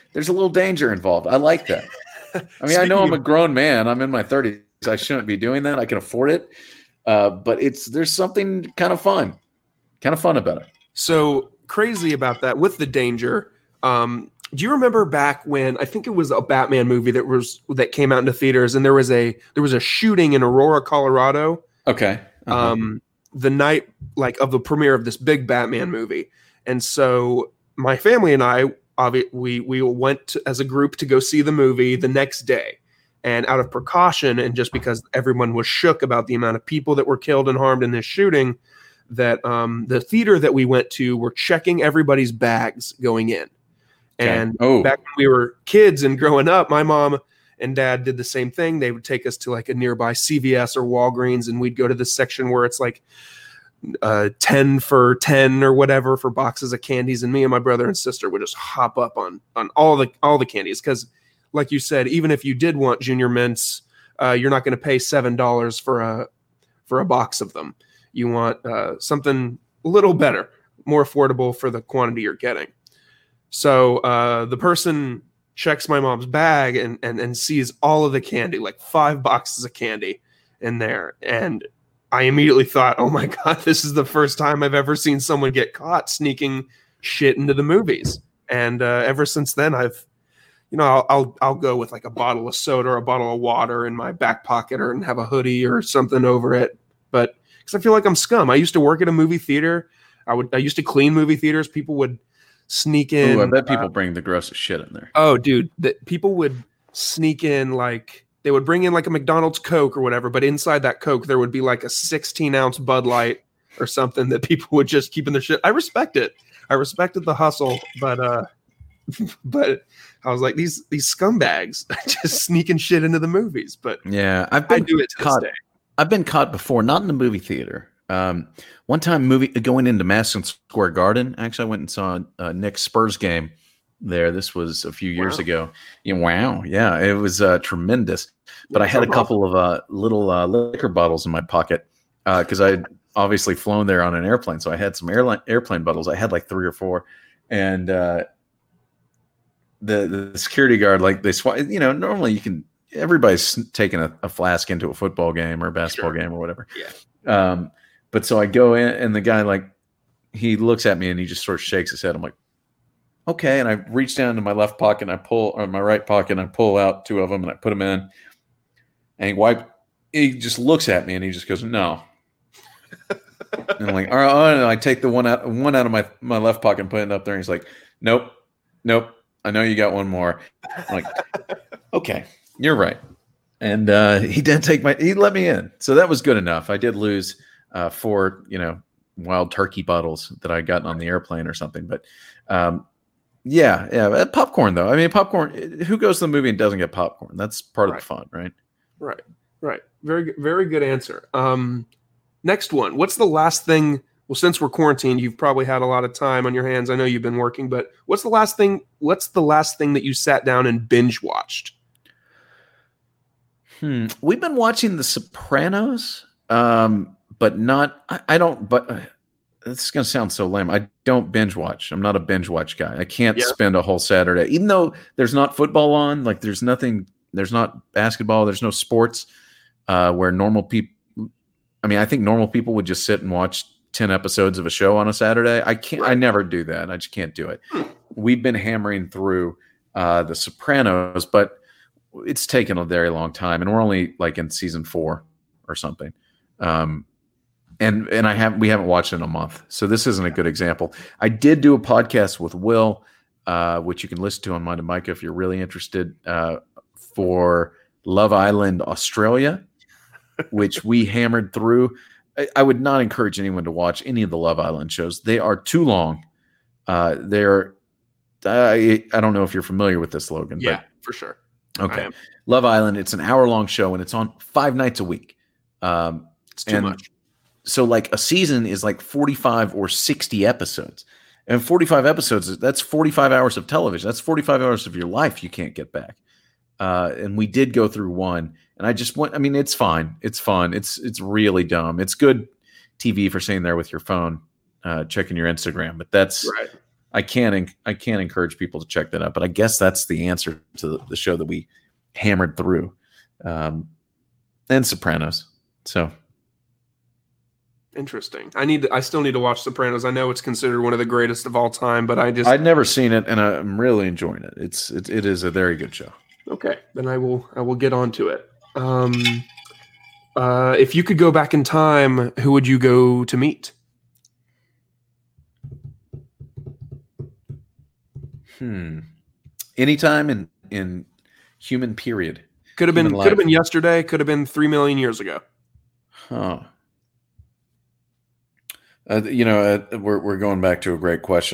there's a little danger involved. I like that. I mean, I know I'm a grown man. I'm in my 30s. I shouldn't be doing that. I can afford it. But there's something kind of fun about it. So crazy about that with the danger. Do you remember back when I think it was a Batman movie that came out into theaters, and there was a shooting in Aurora, Colorado. Okay. Uh-huh. The night of the premiere of this big Batman movie, and so my family and I, we went as a group to go see the movie the next day. And out of precaution, and just because everyone was shook about the amount of people that were killed and harmed in this shooting, that the theater that we went to were checking everybody's bags going in. Okay. And back when we were kids and growing up, my mom and dad did the same thing. They would take us to like a nearby CVS or Walgreens, and we'd go to this section where it's like 10 for 10 or whatever for boxes of candies. And me and my brother and sister would just hop up on all the candies. Cause like you said, even if you did want Junior Mints, you're not going to pay $7 for a box of them. You want something a little better, more affordable for the quantity you're getting. So the person checks my mom's bag and sees all of the candy, like 5 boxes of candy in there. And I immediately thought, oh my God, this is the first time I've ever seen someone get caught sneaking shit into the movies. And ever since then, I'll go with like a bottle of soda or a bottle of water in my back pocket and have a hoodie or something over it. But because I feel like I'm scum. I used to work at a movie theater. I used to clean movie theaters. People would sneak in. Ooh, I bet people bring the grossest shit in there. Oh, dude, people would sneak in they would bring in like a McDonald's Coke or whatever, but inside that Coke there would be like a 16-ounce Bud Light or something that people would just keep in their shit. I respect it. I respected the hustle, but I was like, these scumbags just sneaking shit into the movies. But yeah, I do it to this day. I've been caught before, not in the movie theater. One time going into Madison Square Garden. Actually, I went and saw a Knicks Spurs game there. This was a few years ago. Wow. Yeah, it was tremendous. But I had a couple of little liquor bottles in my pocket because I had obviously flown there on an airplane. So I had some airplane bottles. I had like 3 or 4. And the security guard, like they normally everybody's taking a flask into a football game or a basketball game or whatever. Yeah. But so I go in and the guy, he looks at me and he just sort of shakes his head. I'm like, okay. And I reach down to my left pocket and my right pocket and I pull out 2 of them and I put them in. And he just looks at me and he just goes, no. And I'm like, all right. And I take the one out of my left pocket and put it up there. And he's like, nope. I know you got one more. I'm like, okay, you're right. And he let me in. So that was good enough. I did lose 4, wild turkey bottles that I got on the airplane or something. But yeah. Popcorn though. I mean, popcorn, who goes to the movie and doesn't get popcorn? That's part of the fun, right? Right. Very, very good answer. Next one. What's the last thing? Well, since we're quarantined, you've probably had a lot of time on your hands. I know you've been working, but what's the last thing that you sat down and binge watched? We've been watching The Sopranos, but not. I don't. But this is going to sound so lame. I don't binge watch. I'm not a binge watch guy. I can't spend a whole Saturday, even though there's not football on. Like there's nothing. There's not basketball. There's no sports where normal people. I mean, I think normal people would just sit and watch 10 episodes of a show on a Saturday. I can't. I never do that. I just can't do it. We've been hammering through The Sopranos, but it's taken a very long time, and we're only like in season 4 or something. And we haven't watched it in a month, so this isn't a good example. I did do a podcast with Will, which you can listen to on Mind and Micah if you're really interested, for Love Island Australia, which we hammered through. I would not encourage anyone to watch any of the Love Island shows. They are too long. I don't know if you're familiar with this, Logan. Yeah, but, for sure. Okay. Love Island, it's an hour-long show, and it's on 5 nights a week. It's too much. So like a season is like 45 or 60 episodes. And 45 episodes, that's 45 hours of television. That's 45 hours of your life you can't get back. And we did go through one. And I just went, I mean, it's fine. It's fun. It's really dumb. It's good TV for sitting there with your phone, checking your Instagram. But that's right. I can't encourage people to check that out. But I guess that's the answer to the show that we hammered through, and Sopranos. So interesting. I still need to watch Sopranos. I know it's considered one of the greatest of all time, but I'd never seen it, and I'm really enjoying it. It is a very good show. Okay, then I will get onto it. If you could go back in time, who would you go to meet? Anytime in human period. Could have been yesterday. Could have been 3 million years ago. Huh. We're going back to a great question.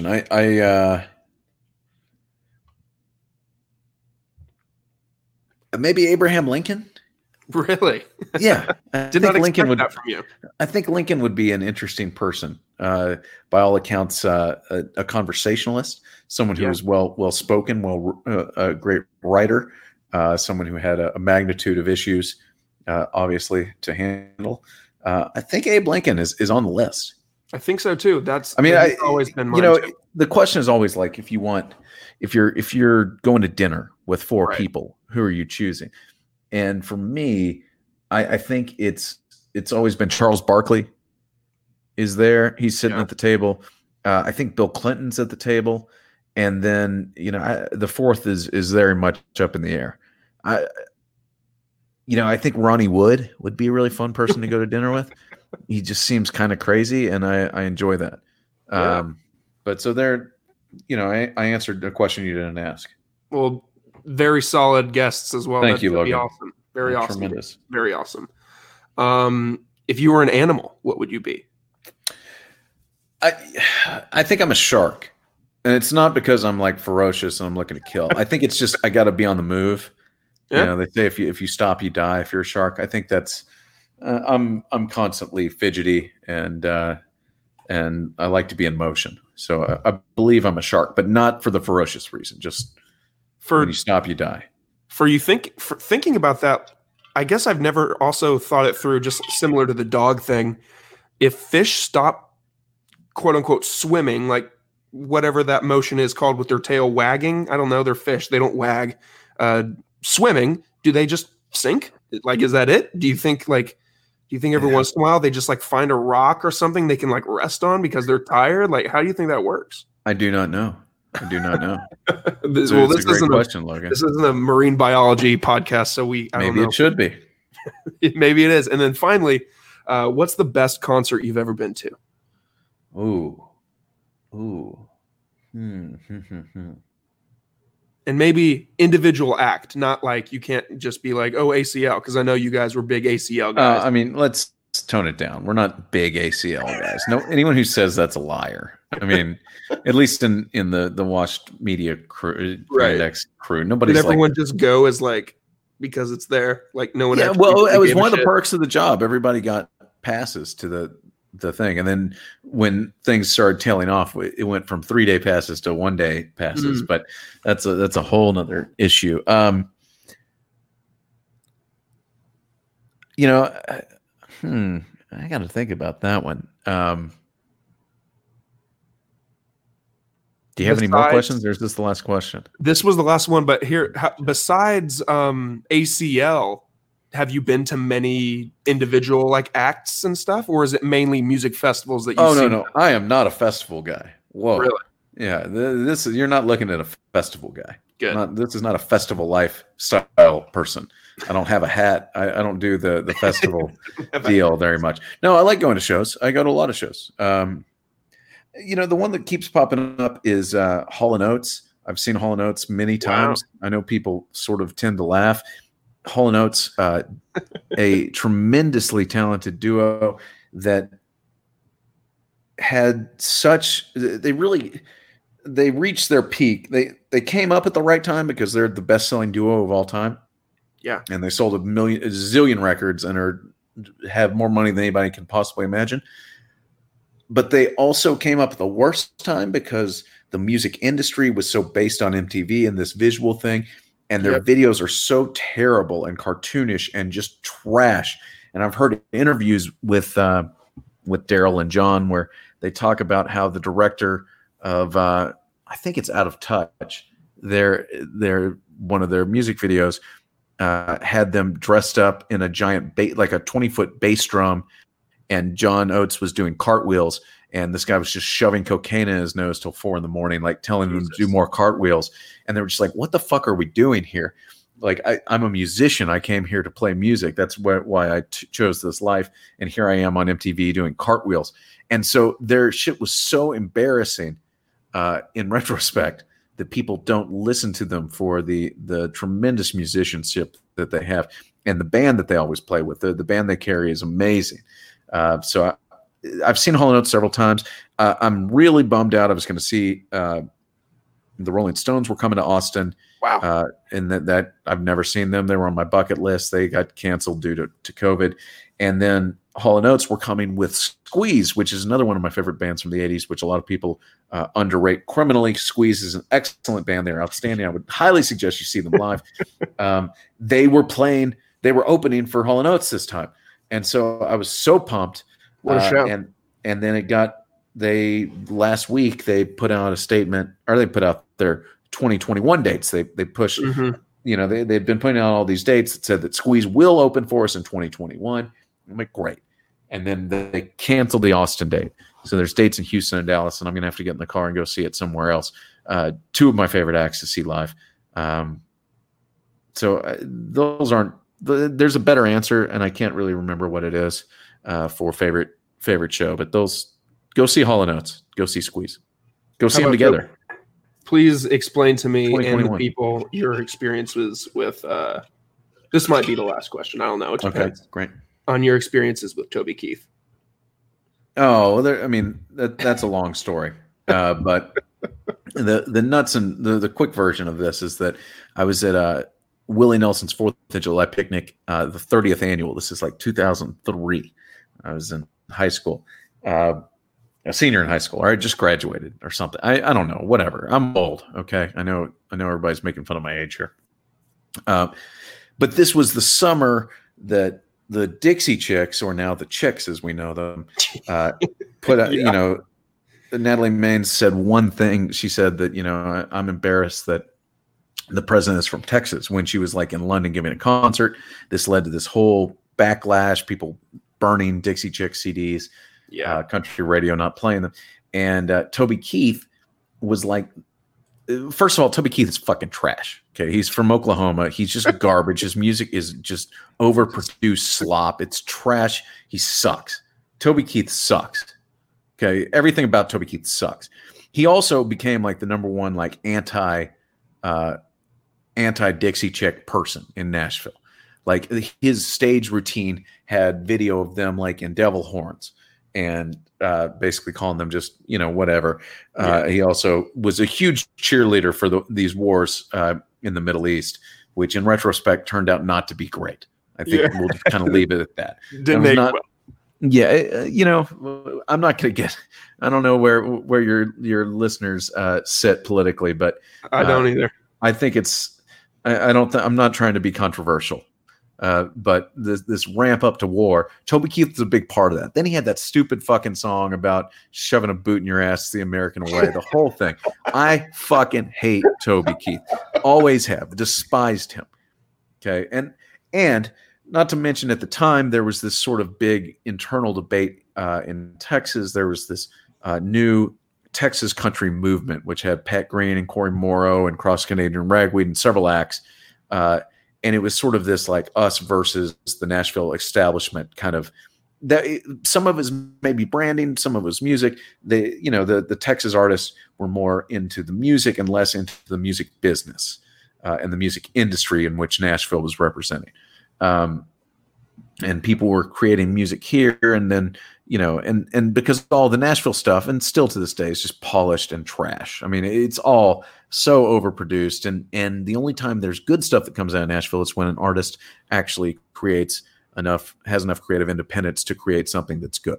Maybe Abraham Lincoln. Really? Yeah, Did not expect that from you. I think Lincoln would be an interesting person. By all accounts, a conversationalist, someone who was well spoken, a great writer, someone who had a magnitude of issues, obviously to handle. I think Abe Lincoln is on the list. I think so too. I've always been mine too. The question is always like, if you're going to dinner with four people, who are you choosing? And for me, I think it's always been Charles Barkley is there. He's sitting at the table. I think Bill Clinton's at the table. And then, the fourth is very much up in the air. I think Ronnie Wood would be a really fun person to go to dinner with. He just seems kind of crazy, and I enjoy that. But so there, I answered a question you didn't ask. Well, very solid guests as well. Thank you, Logan. Awesome. Very awesome. Tremendous. Very awesome. If you were an animal, what would you be? I think I'm a shark. And it's not because I'm like ferocious and I'm looking to kill. I think it's just I got to be on the move. Yeah. They say if you stop, you die. If you're a shark, I think that's I'm constantly fidgety and I like to be in motion. So I believe I'm a shark, but not for the ferocious reason. Just when you stop, you die. For thinking about that, I guess I've never also thought it through. Just similar to the dog thing, if fish stop, quote unquote, swimming, like whatever that motion is called with their tail wagging, I don't know. They're fish. They don't wag. Swimming, do they just sink? Like, is that it? Do you think every once in a while they just like find a rock or something they can like rest on because they're tired? Like, how do you think that works? I do not know. This isn't question, Logan. This isn't a marine biology podcast, so maybe it should be. Maybe it is. And then finally, what's the best concert you've ever been to? And maybe individual act, not like you can't just be like, oh, ACL, because I know you guys were big ACL guys. Let's tone it down. We're not big ACL guys. No, anyone who says that's a liar. At least in the Washed Media crew, Index crew, nobody's. Did everyone just go as like because it's there? Like no one. Yeah, well, it was one of the perks of the job. Everybody got passes to the thing, and then when things started tailing off, it went from 3-day passes to 1-day passes. But that's a whole nother issue. I got to think about that one. Do you have any more questions, or is this the last question? This was the last one, but here, besides ACL, have you been to many individual like acts and stuff, or is it mainly music festivals that you? No, I am not a festival guy. Whoa, really? Yeah, you're not looking at a festival guy. Good. This is not a festival lifestyle person. I don't have a hat. I don't do the festival deal very much. No, I like going to shows. I go to a lot of shows. The one that keeps popping up is Hall & Oates. I've seen Hall & Oates many times. Wow. I know people sort of tend to laugh. Hall & Oates, a tremendously talented duo that had they reached their peak. They came up at the right time because they're the best-selling duo of all time. Yeah. And they sold a zillion records and have more money than anybody can possibly imagine. But they also came up at the worst time because the music industry was so based on MTV and this visual thing, and their videos are so terrible and cartoonish and just trash. And I've heard interviews with Daryl and John where they talk about how the director of I think it's Out of Touch. Their one of their music videos had them dressed up in a giant like a 20-foot bass drum, and John Oates was doing cartwheels, and this guy was just shoving cocaine in his nose till 4 a.m, like telling him to do more cartwheels. And they were just like, what the fuck are we doing here? Like, I'm a musician. I came here to play music. That's why I chose this life. And here I am on MTV doing cartwheels. And so their shit was so embarrassing in retrospect that people don't listen to them for the tremendous musicianship that they have. And the band that they always play with, the band they carry is amazing. So I've seen Hall & Oates several times. I'm really bummed out. I was going to see the Rolling Stones were coming to Austin. Wow. And that I've never seen them. They were on my bucket list. They got canceled due to COVID. And then Hall & Oates were coming with Squeeze, which is another one of my favorite bands from the 80s, which a lot of people underrate criminally. Squeeze is an excellent band. They're outstanding. I would highly suggest you see them live. They were opening for Hall & Oates this time. And so I was so pumped. What a show. And then last week they put out a statement, or they put out their 2021 dates. They pushed, they've been putting out all these dates that said that Squeeze will open for us in 2021. I'm like, great. And then they canceled the Austin date. So there's dates in Houston and Dallas, and I'm going to have to get in the car and go see it somewhere else. Two of my favorite acts to see live. Those aren't, there's a better answer, and I can't really remember what it is for favorite show, but those, go see Hall & Oates, go see Squeeze, go see them together. Please explain to me and the people your experiences with, this might be the last question. I don't know. It depends. Okay, great. On your experiences with Toby Keith. Oh, that's a long story. But the nuts and the quick version of this is that I was at Willie Nelson's 4th of July picnic, the 30th annual. This is like 2003. I was in high school, a senior in high school, or I just graduated or something. I don't know, whatever. I'm old. Okay. I know everybody's making fun of my age here. But this was the summer that the Dixie Chicks, or now the Chicks as we know them, put out, Natalie Maines said one thing. She said that, I'm embarrassed that the president is from Texas, when she was like in London giving a concert. This led to this whole backlash, people burning Dixie Chicks CDs, country radio not playing them. And Toby Keith was like, first of all, Toby Keith is fucking trash. Okay, he's from Oklahoma. He's just garbage. His music is just overproduced slop. It's trash. He sucks. Toby Keith sucks. Okay, everything about Toby Keith sucks. He also became like the number one like anti Dixie Chick person in Nashville. Like his stage routine had video of them like in devil horns and basically calling them just, whatever. He also was a huge cheerleader for these wars in the Middle East, which in retrospect turned out not to be great. I think we'll just kind of leave it at that. I'm not going to get, I don't know where your listeners sit politically, but I don't either. I think I'm not trying to be controversial. But this ramp up to war, Toby Keith is a big part of that. Then he had that stupid fucking song about shoving a boot in your ass the American way, the whole thing. I fucking hate Toby Keith. Always have. Despised him. Okay. And not to mention at the time, there was this sort of big internal debate in Texas. There was this new Texas country movement, which had Pat Green and Corey Morrow and Cross Canadian Ragweed and several acts. And it was sort of this like us versus the Nashville establishment kind of, that some of it was maybe branding, some of it was music. The Texas artists were more into the music and less into the music business and the music industry in which Nashville was representing. And people were creating music here, and then, and because all the Nashville stuff, and still to this day, is just polished and trash. I mean, it's all so overproduced, and the only time there's good stuff that comes out of Nashville is when an artist actually has enough creative independence to create something that's good.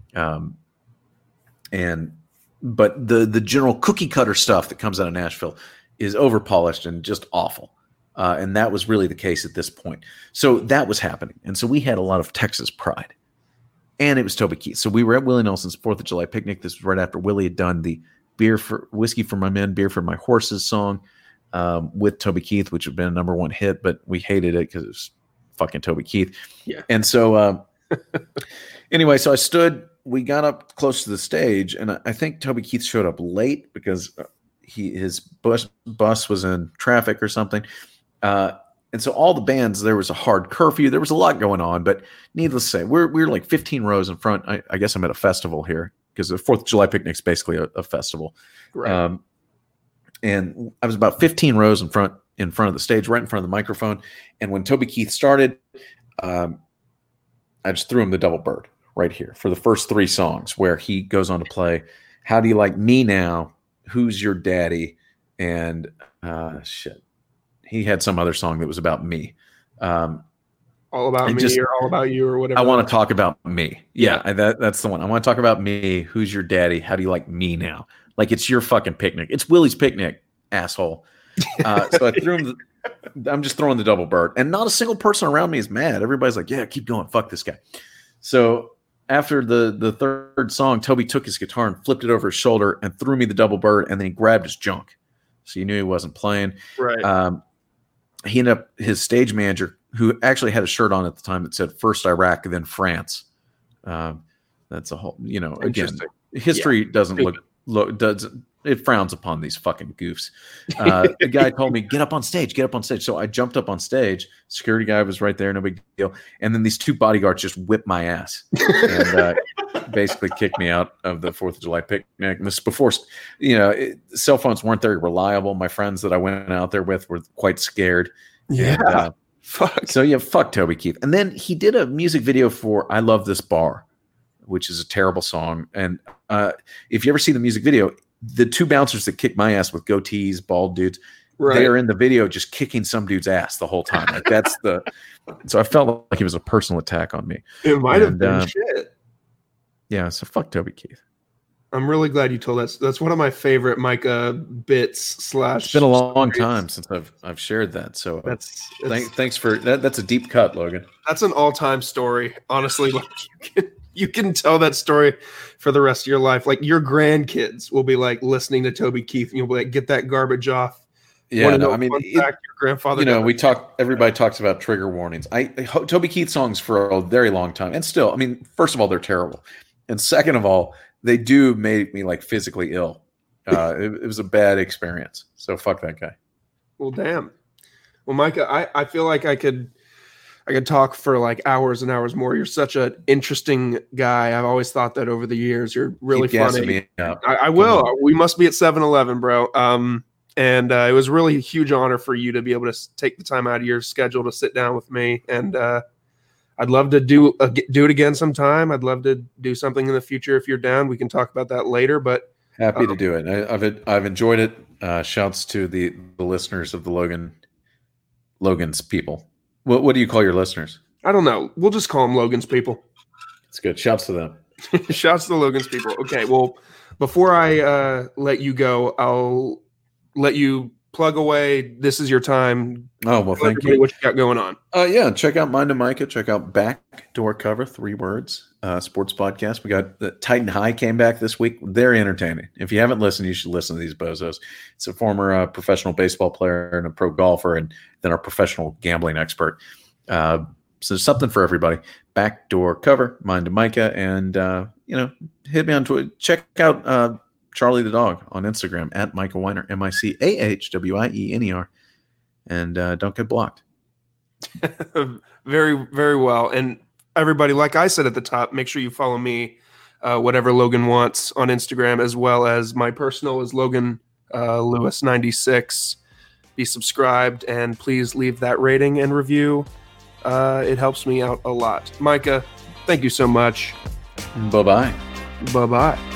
But the general cookie cutter stuff that comes out of Nashville is overpolished and just awful. And that was really the case at this point. So that was happening. And so we had a lot of Texas pride. And it was Toby Keith. So we were at Willie Nelson's 4th of July picnic. This was right after Willie had done the Whiskey for My Men, Beer for My Horses song with Toby Keith, which had been a number one hit, but we hated it because it was fucking Toby Keith. Yeah. And so anyway, so we got up close to the stage, and I think Toby Keith showed up late because his bus was in traffic or something. And so all the bands, there was a hard curfew. There was a lot going on, but needless to say, we're like 15 rows in front. I guess I'm at a festival here because the 4th of July picnic is basically a festival. Right. And I was about 15 rows in front of the stage, right in front of the microphone. And when Toby Keith started, I just threw him the double bird right here for the first 3 songs, where he goes on to play How Do You Like Me Now, Who's Your Daddy, and shit. He had some other song that was about me. All About Me or All About You or whatever. I want to talk about me. Yeah, that's the one. I want to talk about me. Who's your daddy? How do you like me now? Like it's your fucking picnic. It's Willie's picnic, asshole. So I threw him. I'm just throwing the double bird, and not a single person around me is mad. Everybody's like, "Yeah, keep going. Fuck this guy." So after the third song, Toby took his guitar and flipped it over his shoulder and threw me the double bird, and then he grabbed his junk. So you knew he wasn't playing. Right. He ended up, his stage manager, who actually had a shirt on at the time that said "First Iraq, then France." That's a whole, again, history doesn't it frowns upon these fucking goofs. The guy told me, get up on stage. So I jumped up on stage. Security guy was right there, no big deal. And then these 2 bodyguards just whipped my ass and basically kicked me out of the 4th of July picnic. And this before, cell phones weren't very reliable. My friends that I went out there with were quite scared. Yeah. And, fuck. So yeah, fuck Toby Keith. And then he did a music video for I Love This Bar, which is a terrible song. And if you ever see the music video, the 2 bouncers that kick my ass with goatees, bald dudes, they are in the video just kicking some dude's ass the whole time. Like that's so I felt like it was a personal attack on me. It might have been shit. Yeah, so fuck Toby Keith. I'm really glad you told us. That's one of my favorite Micah bits / It's been a long time since I've shared that. So thanks for that. That's a deep cut, Logan. That's an all-time story. Honestly, like you can tell that story for the rest of your life. Like your grandkids will be like listening to Toby Keith, and you'll be like, "Get that garbage off." Yeah, no, I mean, your grandfather. Everybody talks about trigger warnings. Toby Keith songs for a very long time, and still, I mean, first of all, they're terrible, and second of all, they do make me like physically ill. It was a bad experience. So fuck that guy. Well, damn. Well, Micah, I feel like I could talk for like hours and hours more. You're such an interesting guy. I've always thought that over the years. You're really funny. I will. We must be at 7-Eleven, bro. And it was really a huge honor for you to be able to take the time out of your schedule to sit down with me. And I'd love to do it again sometime. I'd love to do something in the future. If you're down, we can talk about that later. But happy to do it. I've enjoyed it. Shouts to the listeners of the Logan's people. What do you call your listeners? I don't know. We'll just call them Logan's people. It's good. Shouts to them. Shouts to the Logan's people. Okay. Well, before I let you go, I'll let you plug away. This is your time. Oh, well, thank you. What you got going on? Yeah. Check out Mind to Micah. Check out Backdoor Cover, 3 words, sports podcast. We got the Titan High came back this week. Very entertaining. If you haven't listened, you should listen to these bozos. It's a former professional baseball player and a pro golfer, and then our professional gambling expert. So there's something for everybody. Backdoor Cover, Mind to Micah, and hit me on Twitter. Check out Charlie the Dog on Instagram at Micah Weiner, MICAHWIENER, and don't get blocked. Very, very well. And everybody, like I said at the top, make sure you follow me, whatever Logan wants, on Instagram, as well as my personal is Logan Lewis 96. Be subscribed, and please leave that rating and review. It helps me out a lot. Micah, thank you so much. Bye-bye. Bye-bye.